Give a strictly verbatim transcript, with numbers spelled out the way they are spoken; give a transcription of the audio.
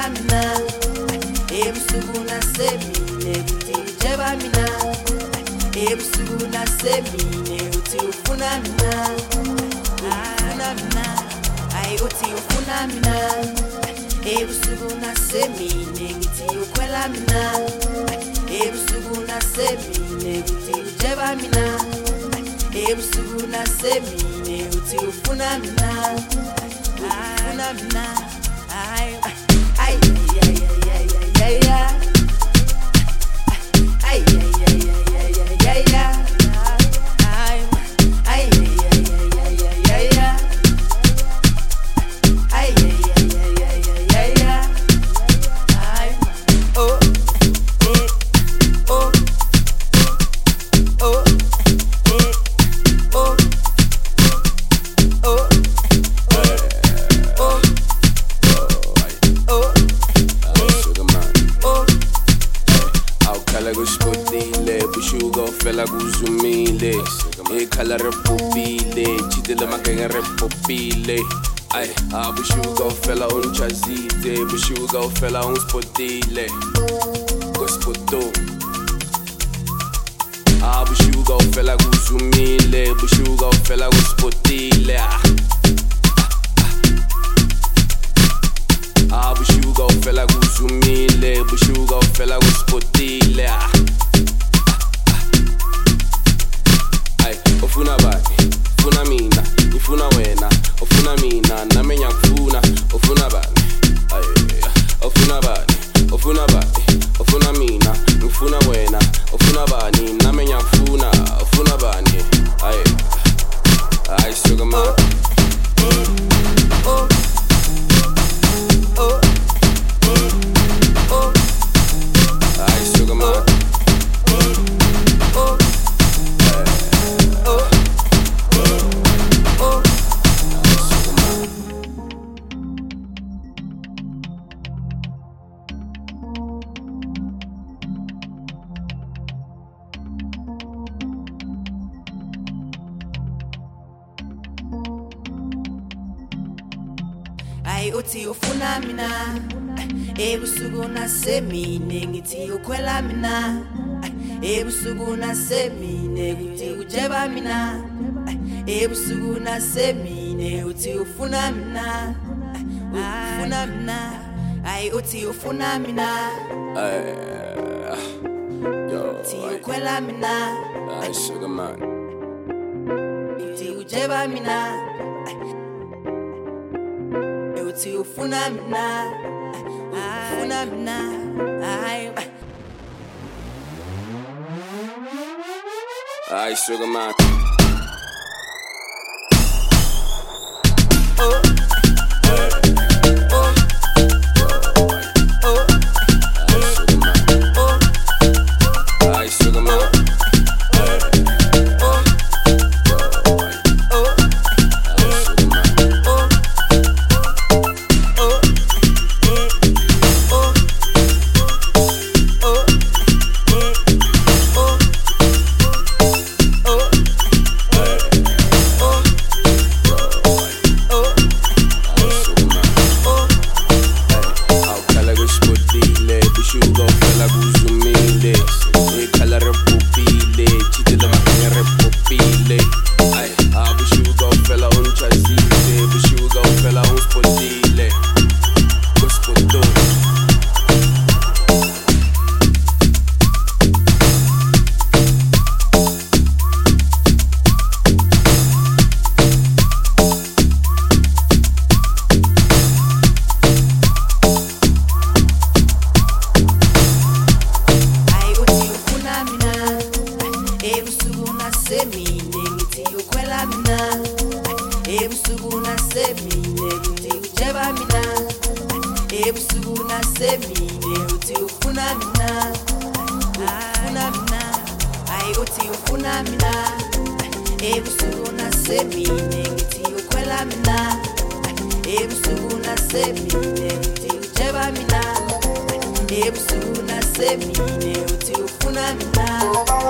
ukwela mina ebusuku nasemini uthi ujeba mina ebusuku nasemini uthi ufuna mina ufuna mina ay uthi ufuna mina ebusuku nasemini ngithi ukwela mina ebusuku nasemini uthi ujeba mina ebusuku nasemini uthi ufuna mina ufuna mina ay ay ay ay ay ay ay ay ay ay ay fela kuzumile ekhala repopile chitela magenge repopile ay abushuka ufela unchazite bushuka ufela unspotile gospoto abushuka ufela kuzumile bushuka ufela unspotile abushuka ufela kuzumile bushuka ufela unspotile ofuna bani ofuna mina ngifuna wena ofuna mina nami ngiyakufuna ofuna bani ofuna bani ofuna bani ofuna mina ngifuna wena ofuna bani nami ngiyakufuna ofuna bani ay ay sugar man oh oh oh ay sugar man ay uthi ufuna mina ebusuku nasemini ngithi ukwela mina ebusuku nasemini uthi ujeba mina ebusuku nasemini uthi ufuna mina ufuna mina ay uthi ufuna mina yo uthi ukwela mina ay sugar man uthi ujeba mina uthi ufuna mina ufuna mina ay ay sugar man oh ebusuku nasemini uthi ujeba mina ebusuku nasemini uthi ufuna mina ufuna mina ay uthi ufuna mina ebusuku nasemini ngithi ukwela mina ebusuku nasemini uthi ujeba mina ebusuku nasemini uthi ufuna mina